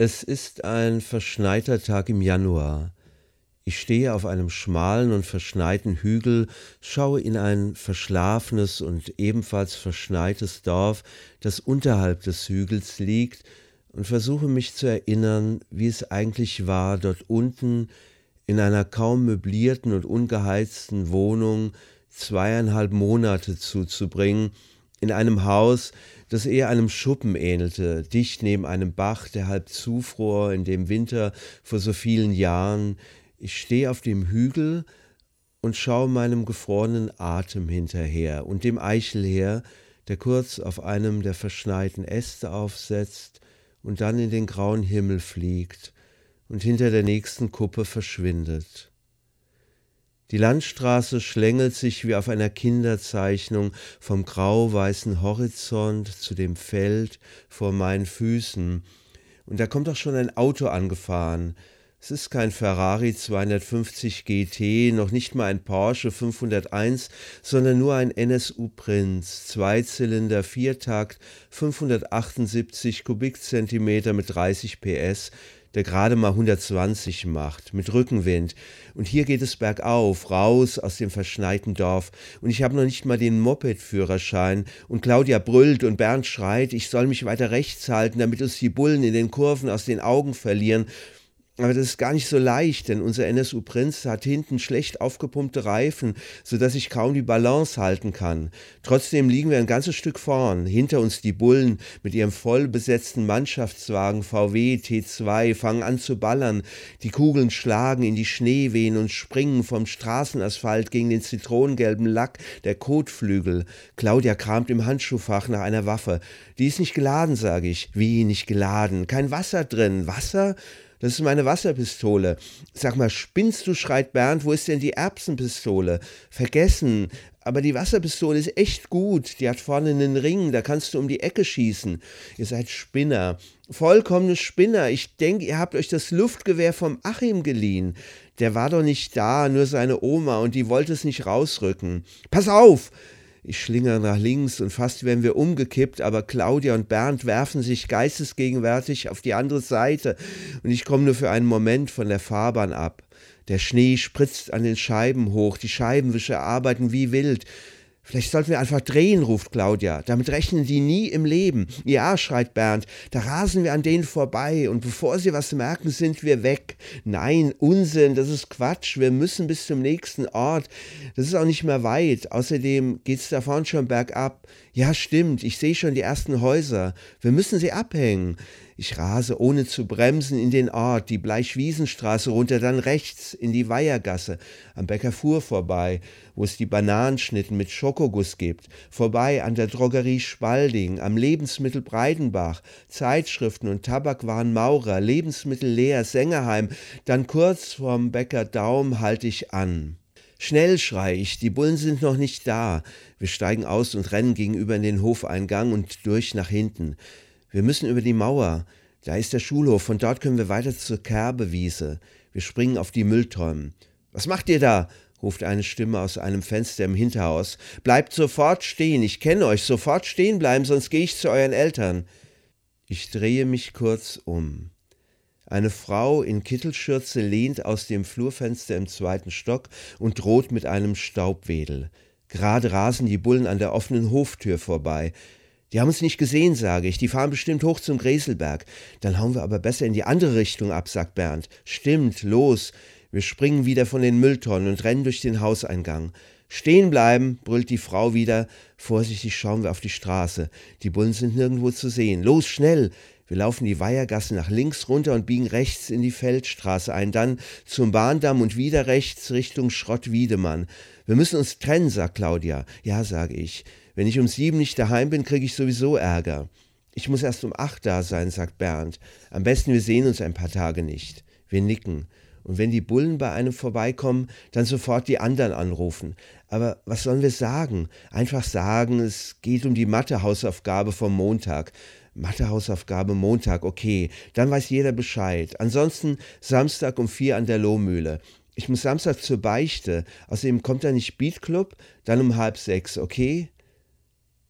Es ist ein verschneiter Tag im Januar. Ich stehe auf einem schmalen und verschneiten Hügel, schaue in ein verschlafenes und ebenfalls verschneites Dorf, das unterhalb des Hügels liegt, und versuche mich zu erinnern, wie es eigentlich war, dort unten in einer kaum möblierten und ungeheizten Wohnung 2,5 Monate zuzubringen, in einem Haus, das eher einem Schuppen ähnelte, dicht neben einem Bach, der halb zufror in dem Winter vor so vielen Jahren. Ich stehe auf dem Hügel und schaue meinem gefrorenen Atem hinterher und dem Eichelherr, der kurz auf einem der verschneiten Äste aufsetzt und dann in den grauen Himmel fliegt und hinter der nächsten Kuppe verschwindet. Die Landstraße schlängelt sich wie auf einer Kinderzeichnung vom grau-weißen Horizont zu dem Feld vor meinen Füßen. Und da kommt auch schon ein Auto angefahren. Es ist kein Ferrari 250 GT, noch nicht mal ein Porsche 501, sondern nur ein NSU Prinz, Zweizylinder, Viertakt, 578 Kubikzentimeter mit 30 PS, der gerade mal 120 macht, mit Rückenwind. Und hier geht es bergauf, raus aus dem verschneiten Dorf. Und ich habe noch nicht mal den Moped-Führerschein. Und Claudia brüllt und Bernd schreit, ich soll mich weiter rechts halten, damit uns die Bullen in den Kurven aus den Augen verlieren. Aber das ist gar nicht so leicht, denn unser NSU Prinz hat hinten schlecht aufgepumpte Reifen, sodass ich kaum die Balance halten kann. Trotzdem liegen wir ein ganzes Stück vorn. Hinter uns die Bullen mit ihrem voll besetzten Mannschaftswagen VW T2 fangen an zu ballern. Die Kugeln schlagen in die Schneewehen und springen vom Straßenasphalt gegen den zitronengelben Lack der Kotflügel. Claudia kramt im Handschuhfach nach einer Waffe. Die ist nicht geladen, sage ich. Wie nicht geladen? Kein Wasser drin. Wasser? Das ist meine Wasserpistole. Sag mal, spinnst du, schreit Bernd, wo ist denn die Erbsenpistole? Vergessen. Aber die Wasserpistole ist echt gut. Die hat vorne einen Ring, da kannst du um die Ecke schießen. Ihr seid Spinner. Vollkommene Spinner. Ich denke, ihr habt euch das Luftgewehr vom Achim geliehen. Der war doch nicht da, nur seine Oma, und die wollte es nicht rausrücken. Pass auf! Ich schlingere nach links und fast wären wir umgekippt, aber Claudia und Bernd werfen sich geistesgegenwärtig auf die andere Seite und ich komme nur für einen Moment von der Fahrbahn ab. Der Schnee spritzt an den Scheiben hoch, die Scheibenwischer arbeiten wie wild. Vielleicht sollten wir einfach drehen, ruft Claudia. Damit rechnen die nie im Leben. Ja, schreit Bernd, da rasen wir an denen vorbei und bevor sie was merken, sind wir weg. Nein, Unsinn, das ist Quatsch. Wir müssen bis zum nächsten Ort. Das ist auch nicht mehr weit. Außerdem geht's da vorne schon bergab. Ja, stimmt, ich sehe schon die ersten Häuser. Wir müssen sie abhängen. Ich rase ohne zu bremsen in den Ort, die Bleichwiesenstraße runter, dann rechts in die Weihergasse, am Bäcker Fuhr vorbei, wo es die Bananenschnitten mit Schokoguss gibt, vorbei an der Drogerie Spalding, am Lebensmittel Breidenbach, Zeitschriften und Tabakwaren Maurer, Lebensmittel leer, Sängerheim, dann kurz vorm Bäcker Daum halte ich an. Schnell, schrei ich, die Bullen sind noch nicht da. Wir steigen aus und rennen gegenüber in den Hofeingang und durch nach hinten. Wir müssen über die Mauer. Da ist der Schulhof, von dort können wir weiter zur Kerbewiese. Wir springen auf die Mülltonnen. »Was macht ihr da?« ruft eine Stimme aus einem Fenster im Hinterhaus. »Bleibt sofort stehen, ich kenne euch, sofort stehen bleiben, sonst gehe ich zu euren Eltern.« Ich drehe mich kurz um. Eine Frau in Kittelschürze lehnt aus dem Flurfenster im 2. Stock und droht mit einem Staubwedel. Gerade rasen die Bullen an der offenen Hoftür vorbei. Die haben uns nicht gesehen, sage ich. Die fahren bestimmt hoch zum Gräselberg. Dann hauen wir aber besser in die andere Richtung ab, sagt Bernd. Stimmt, los. Wir springen wieder von den Mülltonnen und rennen durch den Hauseingang. Stehen bleiben, brüllt die Frau wieder. Vorsichtig schauen wir auf die Straße. Die Bullen sind nirgendwo zu sehen. Los, schnell! Wir laufen die Weihergasse nach links runter und biegen rechts in die Feldstraße ein, dann zum Bahndamm und wieder rechts Richtung Schrott-Wiedemann. Wir müssen uns trennen, sagt Claudia. Ja, sage ich. Wenn ich um 7 nicht daheim bin, kriege ich sowieso Ärger. Ich muss erst um 8 da sein, sagt Bernd. Am besten, wir sehen uns ein paar Tage nicht. Wir nicken. Und wenn die Bullen bei einem vorbeikommen, dann sofort die anderen anrufen. Aber was sollen wir sagen? Einfach sagen, es geht um die Mathe-Hausaufgabe vom Montag. Mathe-Hausaufgabe Montag, okay, dann weiß jeder Bescheid. Ansonsten Samstag um 4 an der Lohmühle. Ich muss Samstag zur Beichte. Außerdem kommt da nicht Beat Club, dann um 5:30, okay?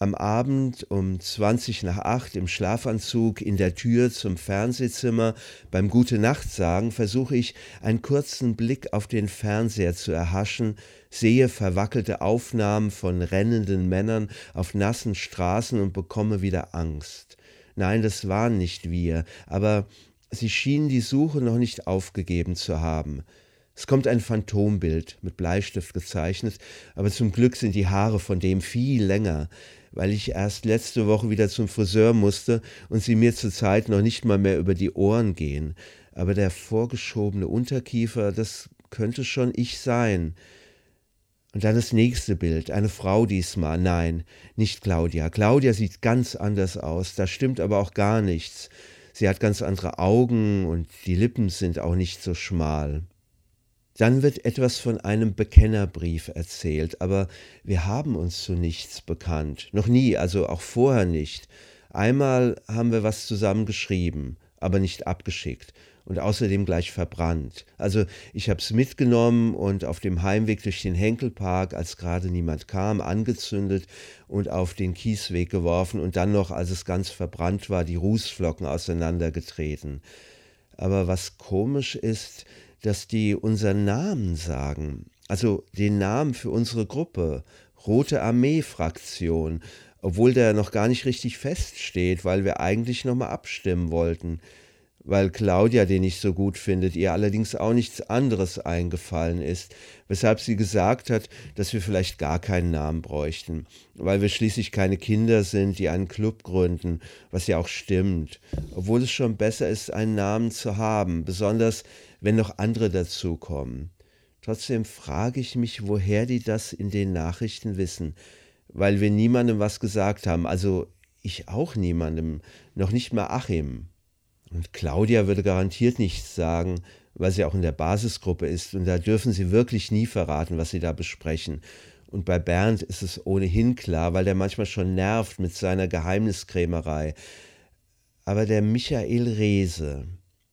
Am Abend um 7:20 im Schlafanzug in der Tür zum Fernsehzimmer beim Gute-Nacht-Sagen versuche ich, einen kurzen Blick auf den Fernseher zu erhaschen, sehe verwackelte Aufnahmen von rennenden Männern auf nassen Straßen und bekomme wieder Angst. Nein, das waren nicht wir, aber sie schienen die Suche noch nicht aufgegeben zu haben. Es kommt ein Phantombild, mit Bleistift gezeichnet, aber zum Glück sind die Haare von dem viel länger, weil ich erst letzte Woche wieder zum Friseur musste und sie mir zurzeit noch nicht mal mehr über die Ohren gehen. Aber der vorgeschobene Unterkiefer, das könnte schon ich sein. Und dann das nächste Bild, eine Frau diesmal. Nein, nicht Claudia. Claudia sieht ganz anders aus, da stimmt aber auch gar nichts. Sie hat ganz andere Augen und die Lippen sind auch nicht so schmal. Dann wird etwas von einem Bekennerbrief erzählt, aber wir haben uns zu nichts bekannt. Noch nie, also auch vorher nicht. Einmal haben wir was zusammen geschrieben, aber nicht abgeschickt und außerdem gleich verbrannt. Also ich habe es mitgenommen und auf dem Heimweg durch den Henkelpark, als gerade niemand kam, angezündet und auf den Kiesweg geworfen und dann noch, als es ganz verbrannt war, die Rußflocken auseinandergetreten. Aber was komisch ist, dass die unseren Namen sagen, also den Namen für unsere Gruppe, Rote Armee-Fraktion, obwohl der noch gar nicht richtig feststeht, weil wir eigentlich nochmal abstimmen wollten, weil Claudia den nicht so gut findet, ihr allerdings auch nichts anderes eingefallen ist, weshalb sie gesagt hat, dass wir vielleicht gar keinen Namen bräuchten, weil wir schließlich keine Kinder sind, die einen Club gründen, was ja auch stimmt, obwohl es schon besser ist, einen Namen zu haben, besonders wenn noch andere dazukommen. Trotzdem frage ich mich, woher die das in den Nachrichten wissen, weil wir niemandem was gesagt haben, also ich auch niemandem, noch nicht mal Achim. Und Claudia würde garantiert nichts sagen, weil sie auch in der Basisgruppe ist und da dürfen sie wirklich nie verraten, was sie da besprechen. Und bei Bernd ist es ohnehin klar, weil der manchmal schon nervt mit seiner Geheimniskrämerei. Aber der Michael Rehse,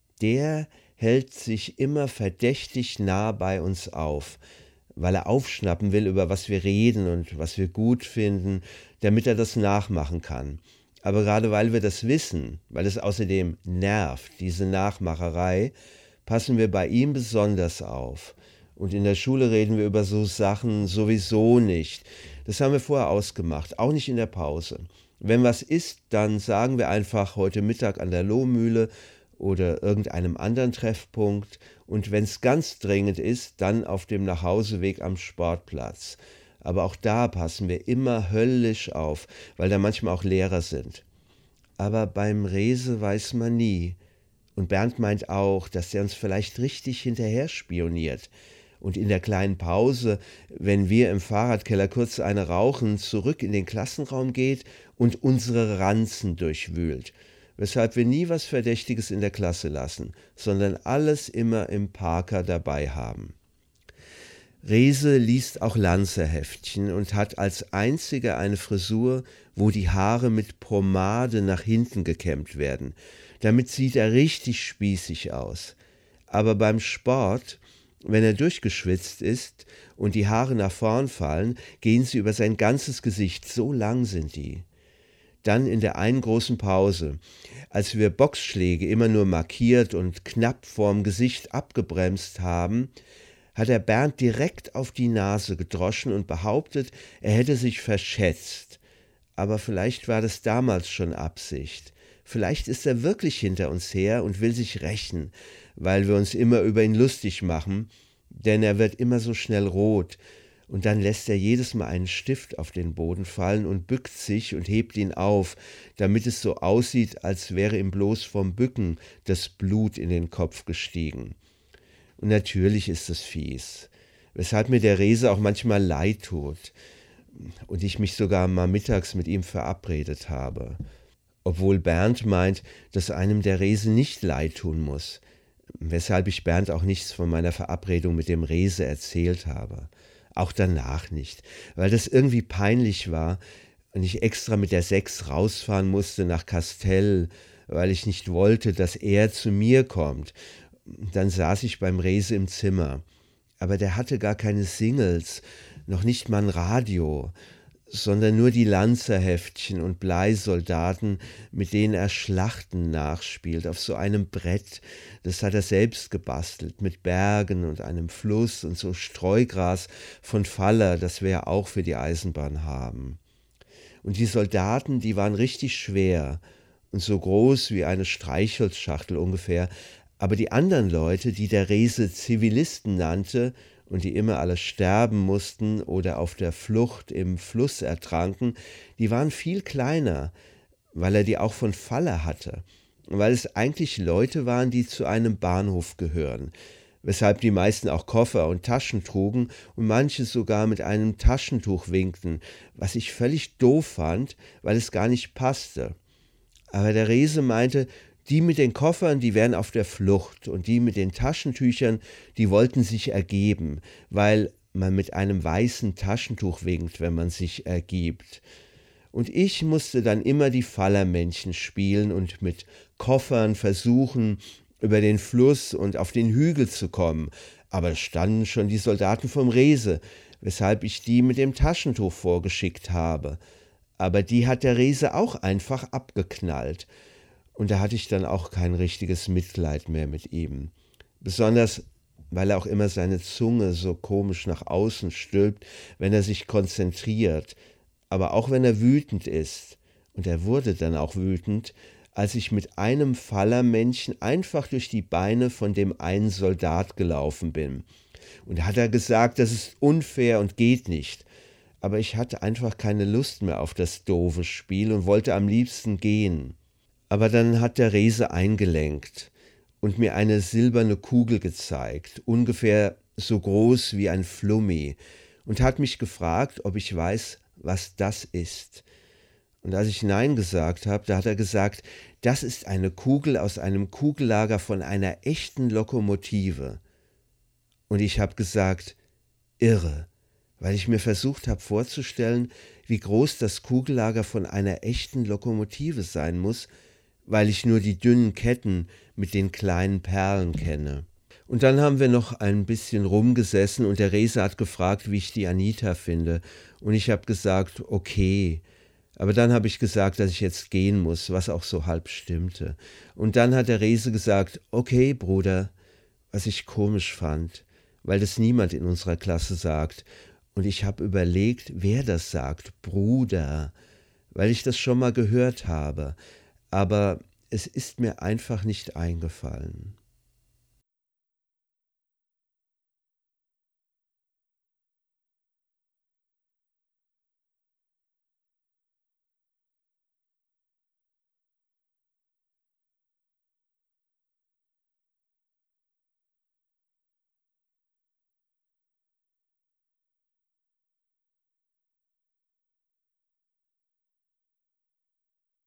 der hält sich immer verdächtig nah bei uns auf, weil er aufschnappen will, über was wir reden und was wir gut finden, damit er das nachmachen kann. Aber gerade weil wir das wissen, weil es außerdem nervt, diese Nachmacherei, passen wir bei ihm besonders auf. Und in der Schule reden wir über so Sachen sowieso nicht. Das haben wir vorher ausgemacht, auch nicht in der Pause. Wenn was ist, dann sagen wir einfach heute Mittag an der Lohmühle oder irgendeinem anderen Treffpunkt. Und wenn es ganz dringend ist, dann auf dem Nachhauseweg am Sportplatz. Aber auch da passen wir immer höllisch auf, weil da manchmal auch Lehrer sind. Aber beim Rehse weiß man nie. Und Bernd meint auch, dass er uns vielleicht richtig hinterher spioniert. Und in der kleinen Pause, wenn wir im Fahrradkeller kurz eine rauchen, zurück in den Klassenraum geht und unsere Ranzen durchwühlt. Weshalb wir nie was Verdächtiges in der Klasse lassen, sondern alles immer im Parker dabei haben. Rehse liest auch Lanzerheftchen und hat als einziger eine Frisur, wo die Haare mit Pomade nach hinten gekämmt werden. Damit sieht er richtig spießig aus. Aber beim Sport, wenn er durchgeschwitzt ist und die Haare nach vorn fallen, gehen sie über sein ganzes Gesicht, so lang sind die. Dann in der einen großen Pause, als wir Boxschläge immer nur markiert und knapp vorm Gesicht abgebremst haben, hat er Bernd direkt auf die Nase gedroschen und behauptet, er hätte sich verschätzt. Aber vielleicht war das damals schon Absicht. Vielleicht ist er wirklich hinter uns her und will sich rächen, weil wir uns immer über ihn lustig machen, denn er wird immer so schnell rot. Und dann lässt er jedes Mal einen Stift auf den Boden fallen und bückt sich und hebt ihn auf, damit es so aussieht, als wäre ihm bloß vom Bücken das Blut in den Kopf gestiegen. Und natürlich ist es fies, weshalb mir der Rehse auch manchmal leid tut und ich mich sogar mal mittags mit ihm verabredet habe. Obwohl Bernd meint, dass einem der Rehse nicht leid tun muss, weshalb ich Bernd auch nichts von meiner Verabredung mit dem Rehse erzählt habe. Auch danach nicht, weil das irgendwie peinlich war und ich extra mit der 6 rausfahren musste nach Kastell, weil ich nicht wollte, dass er zu mir kommt. Dann saß ich beim Rehse im Zimmer. Aber der hatte gar keine Singles, noch nicht mal ein Radio, sondern nur die Lanzerheftchen und Bleisoldaten, mit denen er Schlachten nachspielt, auf so einem Brett. Das hat er selbst gebastelt, mit Bergen und einem Fluss und so Streugras von Faller, das wir ja auch für die Eisenbahn haben. Und die Soldaten, die waren richtig schwer und so groß wie eine Streichholzschachtel ungefähr. Aber die anderen Leute, die der Rehse Zivilisten nannte und die immer alle sterben mussten oder auf der Flucht im Fluss ertranken, die waren viel kleiner, weil er die auch von Faller hatte. Weil es eigentlich Leute waren, die zu einem Bahnhof gehören, weshalb die meisten auch Koffer und Taschen trugen und manche sogar mit einem Taschentuch winkten, was ich völlig doof fand, weil es gar nicht passte. Aber der Rehse meinte, die mit den Koffern, die wären auf der Flucht und die mit den Taschentüchern, die wollten sich ergeben, weil man mit einem weißen Taschentuch winkt, wenn man sich ergibt. Und ich musste dann immer die Fallermännchen spielen und mit Koffern versuchen, über den Fluss und auf den Hügel zu kommen. Aber es standen schon die Soldaten vom Rehse, weshalb ich die mit dem Taschentuch vorgeschickt habe. Aber die hat der Rehse auch einfach abgeknallt. Und da hatte ich dann auch kein richtiges Mitleid mehr mit ihm. Besonders, weil er auch immer seine Zunge so komisch nach außen stülpt, wenn er sich konzentriert. Aber auch wenn er wütend ist. Und er wurde dann auch wütend, als ich mit einem Fallermännchen einfach durch die Beine von dem einen Soldat gelaufen bin. Und da hat er gesagt, das ist unfair und geht nicht. Aber ich hatte einfach keine Lust mehr auf das doofe Spiel und wollte am liebsten gehen. Aber dann hat der Rehse eingelenkt und mir eine silberne Kugel gezeigt, ungefähr so groß wie ein Flummi, und hat mich gefragt, ob ich weiß, was das ist. Und als ich Nein gesagt habe, da hat er gesagt, das ist eine Kugel aus einem Kugellager von einer echten Lokomotive. Und ich habe gesagt, irre, weil ich mir versucht habe vorzustellen, wie groß das Kugellager von einer echten Lokomotive sein muss, weil ich nur die dünnen Ketten mit den kleinen Perlen kenne. Und dann haben wir noch ein bisschen rumgesessen und der Rehse hat gefragt, wie ich die Anita finde. Und ich habe gesagt, okay. Aber dann habe ich gesagt, dass ich jetzt gehen muss, was auch so halb stimmte. Und dann hat der Rehse gesagt, okay, Bruder, was ich komisch fand, weil das niemand in unserer Klasse sagt. Und ich habe überlegt, wer das sagt, Bruder, weil ich das schon mal gehört habe. Aber es ist mir einfach nicht eingefallen.